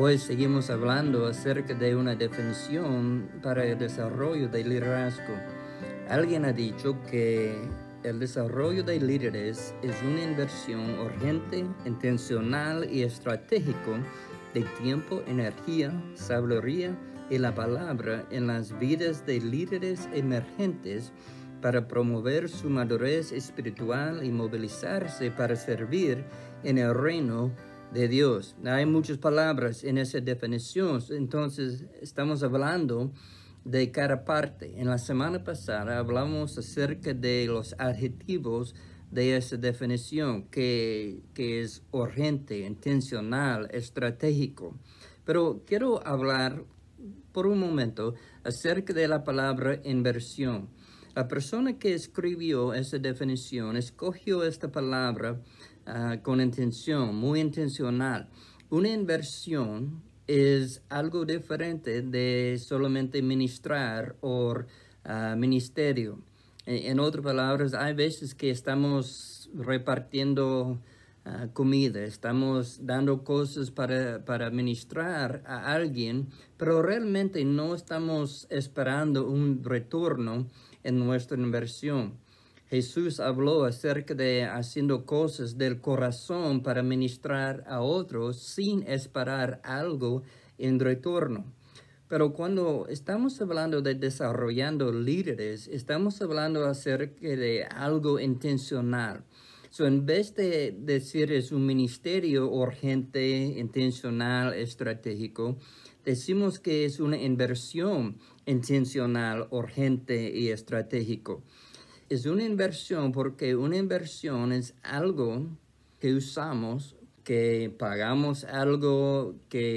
Hoy seguimos hablando acerca de una definición para el desarrollo del liderazgo. Alguien ha dicho que el desarrollo de líderes es una inversión urgente, intencional y estratégico de tiempo, energía, sabiduría y la palabra en las vidas de líderes emergentes para promover su madurez espiritual y movilizarse para servir en el reino de Dios. Hay muchas palabras en esa definición, entonces estamos hablando de cada parte. En la semana pasada hablamos acerca de los adjetivos de esa definición, que es urgente, intencional, estratégico. Pero quiero hablar por un momento acerca de la palabra inversión. La persona que escribió esa definición escogió esta palabra con intención, muy intencional. Una inversión es algo diferente de solamente ministrar o ministerio. En otras palabras, hay veces que estamos repartiendo comida, estamos dando cosas para ministrar a alguien, pero realmente no estamos esperando un retorno en nuestra inversión. Jesús habló acerca de haciendo cosas del corazón para ministrar a otros sin esperar algo en retorno. Pero cuando estamos hablando de desarrollando líderes, estamos hablando acerca de algo intencional. En vez de decir es un ministerio urgente, intencional, estratégico, decimos que es una inversión intencional, urgente y estratégico. Es una inversión porque una inversión es algo que usamos, que pagamos algo,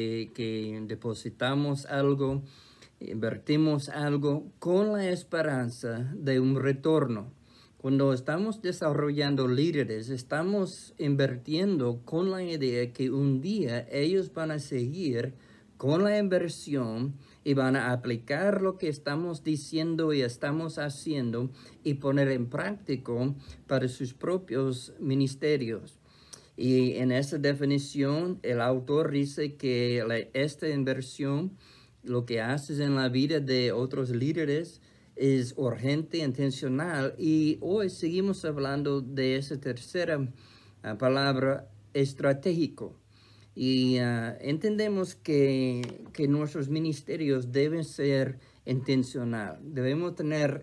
que depositamos algo, invertimos algo con la esperanza de un retorno. Cuando estamos desarrollando líderes, estamos invirtiendo con la idea que un día ellos van a seguir con la inversión y van a aplicar lo que estamos diciendo y estamos haciendo y poner en práctica para sus propios ministerios. Y en esa definición, el autor dice que esta inversión, lo que haces en la vida de otros líderes, es urgente, intencional. Y hoy seguimos hablando de esa tercera palabra, estratégico. Y entendemos que nuestros ministerios deben ser intencional. Debemos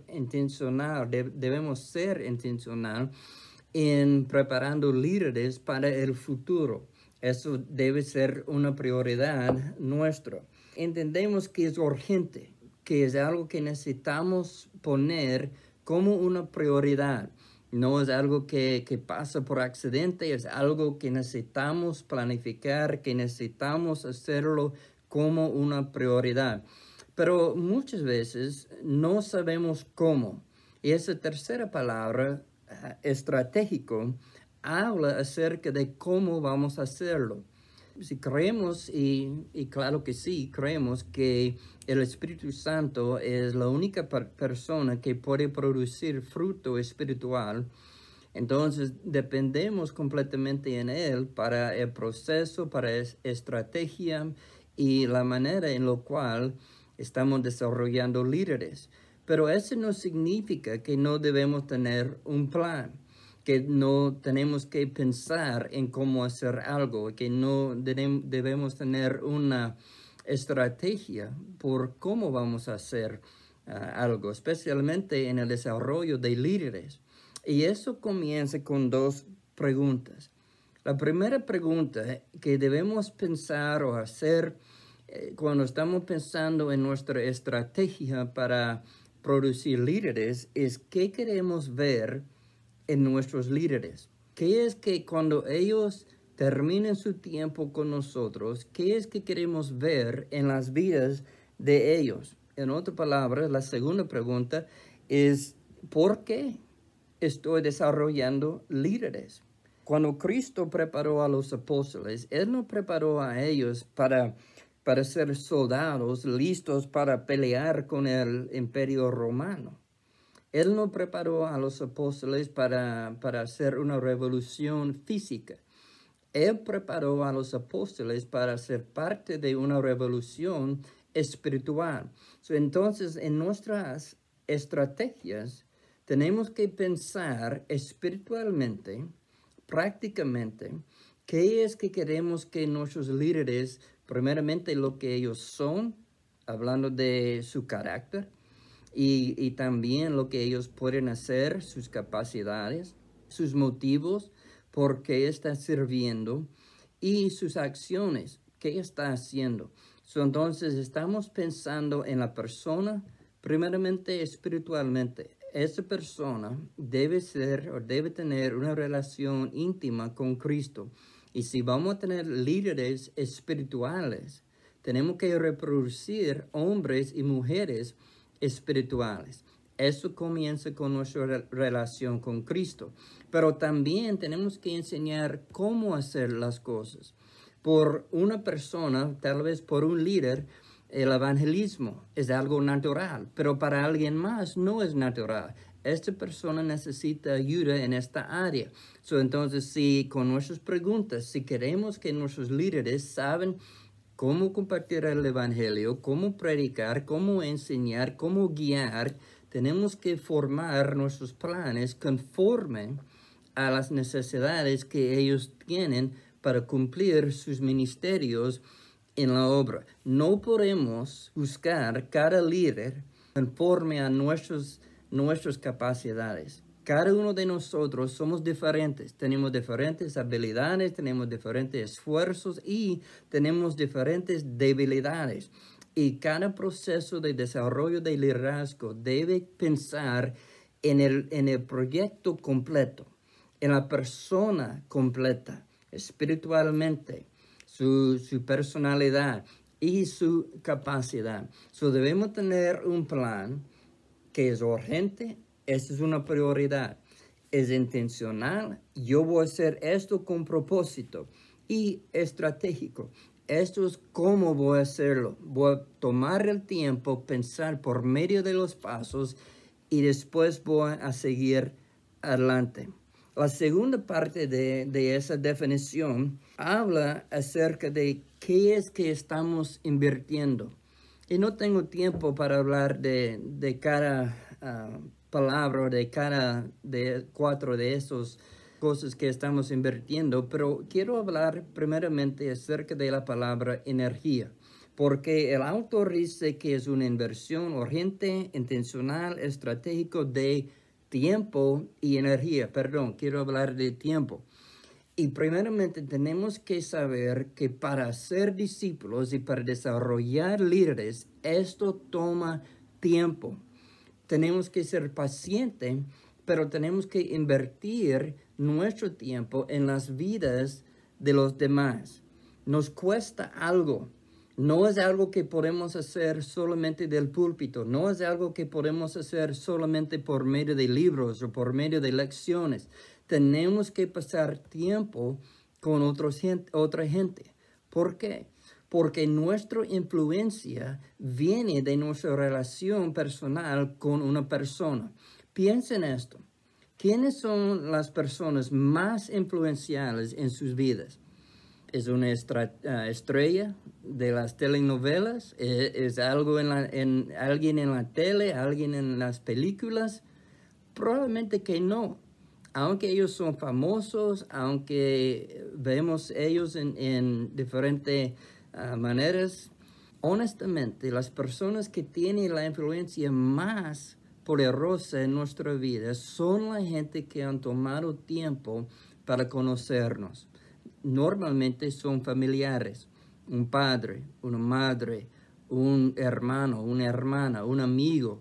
debemos ser intencional en preparando líderes para el futuro. Eso debe ser una prioridad nuestra. Entendemos que es urgente, que es algo que necesitamos poner como una prioridad. No es algo que pasa por accidente, es algo que necesitamos planificar, que necesitamos hacerlo como una prioridad. Pero muchas veces no sabemos cómo. Y esa tercera palabra, estratégico, habla acerca de cómo vamos a hacerlo. Si creemos, y claro que sí, creemos que el Espíritu Santo es la única persona que puede producir fruto espiritual, entonces dependemos completamente en Él para el proceso, para estrategia y la manera en la cual estamos desarrollando líderes. Pero eso no significa que no debemos tener un plan, que no tenemos que pensar en cómo hacer algo, que no debemos tener una estrategia por cómo vamos a hacer algo, especialmente en el desarrollo de líderes. Y eso comienza con dos preguntas. La primera pregunta que debemos pensar o hacer cuando estamos pensando en nuestra estrategia para producir líderes es qué queremos ver en nuestros líderes. ¿Qué es que cuando ellos terminen su tiempo con nosotros, qué es que queremos ver en las vidas de ellos? En otras palabras, la segunda pregunta es ¿por qué estoy desarrollando líderes? Cuando Cristo preparó a los apóstoles, Él no preparó a ellos para ser soldados listos para pelear con el imperio romano. Él no preparó a los apóstoles para hacer una revolución física. Él preparó a los apóstoles para ser parte de una revolución espiritual. Entonces, en nuestras estrategias, tenemos que pensar espiritualmente, prácticamente, qué es que queremos que nuestros líderes, primeramente lo que ellos son, hablando de su carácter, y también lo que ellos pueden hacer, sus capacidades, sus motivos, por qué está sirviendo y sus acciones, qué está haciendo. Entonces estamos pensando en la persona, primeramente espiritualmente. Esa persona debe ser o debe tener una relación íntima con Cristo. Y si vamos a tener líderes espirituales, tenemos que reproducir hombres y mujeres espirituales. Eso comienza con nuestra relación con Cristo. Pero también tenemos que enseñar cómo hacer las cosas. Por una persona, tal vez por un líder, el evangelismo es algo natural, pero para alguien más no es natural. Esta persona necesita ayuda en esta área. Entonces, si con nuestras preguntas, si queremos que nuestros líderes saben cómo compartir el evangelio, cómo predicar, cómo enseñar, cómo guiar, tenemos que formar nuestros planes conforme a las necesidades que ellos tienen para cumplir sus ministerios en la obra. No podemos buscar cada líder conforme a nuestras capacidades. Cada uno de nosotros somos diferentes, tenemos diferentes habilidades, tenemos diferentes esfuerzos y tenemos diferentes debilidades. Y cada proceso de desarrollo de liderazgo debe pensar en el proyecto completo, en la persona completa, espiritualmente, su personalidad y su capacidad. Debemos tener un plan que es urgente. Esta es una prioridad, es intencional, yo voy a hacer esto con propósito y estratégico. Esto es cómo voy a hacerlo. Voy a tomar el tiempo, pensar por medio de los pasos y después voy a seguir adelante. La segunda parte de esa definición habla acerca de qué es que estamos invirtiendo. Y no tengo tiempo para hablar de cada palabra, de cada de 4 de esas cosas que estamos invirtiendo, pero quiero hablar primeramente acerca de la palabra energía, porque el autor dice que es una inversión urgente, intencional, estratégico de tiempo y energía. Perdón, quiero hablar de tiempo. Y primeramente tenemos que saber que para ser discípulos y para desarrollar líderes, esto toma tiempo. Tenemos que ser pacientes, pero tenemos que invertir nuestro tiempo en las vidas de los demás. Nos cuesta algo. No es algo que podemos hacer solamente del púlpito. No es algo que podemos hacer solamente por medio de libros o por medio de lecciones. Tenemos que pasar tiempo con otra gente. ¿Por qué? Porque nuestra influencia viene de nuestra relación personal con una persona. Piensen en esto. ¿Quiénes son las personas más influenciales en sus vidas? ¿Es una estrella de las telenovelas? ¿Es algo alguien en la tele? ¿Alguien en las películas? Probablemente que no. Aunque ellos son famosos, aunque vemos ellos en diferentes maneras, honestamente, las personas que tienen la influencia más poderosa en nuestra vida son la gente que han tomado tiempo para conocernos. Normalmente son familiares, un padre, una madre, un hermano, una hermana, un amigo,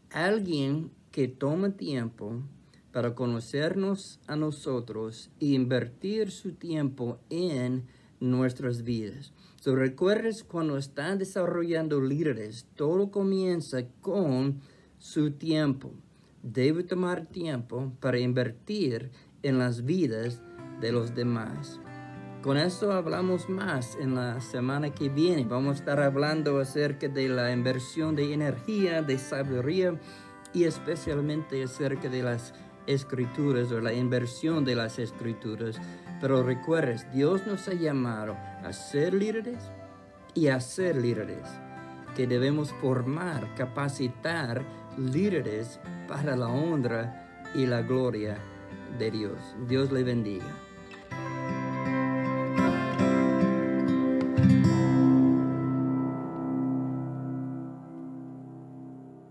alguien que toma tiempo para conocernos a nosotros e invertir su tiempo en nuestras vidas. Recuerdes, cuando están desarrollando líderes, todo comienza con su tiempo. Debe tomar tiempo para invertir en las vidas de los demás. Con eso hablamos más en la semana que viene. Vamos a estar hablando acerca de la inversión de energía, de sabiduría y especialmente acerca de las escrituras o la inversión de las escrituras, pero recuerdes, Dios nos ha llamado a ser líderes y a ser líderes, que debemos formar, capacitar líderes para la honra y la gloria de Dios. Dios le bendiga.